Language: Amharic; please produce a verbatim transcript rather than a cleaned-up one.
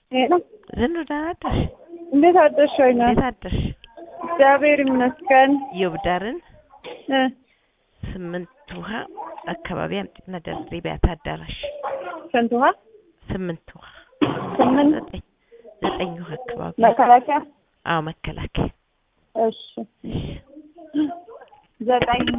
ሄሎ ዝኑ ደህና አደርሽ? እንዴት አደርሽ? ወይና እንዴት አደርሽ? እግዚአብሔር ይመስገን። የውብዳርን እ ስምንት ውሃ አካባቢ አምጥና ደርቤያት አዳራሽ ስንት ውሃ? ስምንት ውሃ ስምንት ዘጠኝ ዘጠኝ ውሃ አካባቢ መከላከያ? አዎ መከላከያ። እሺ ዘጠኝ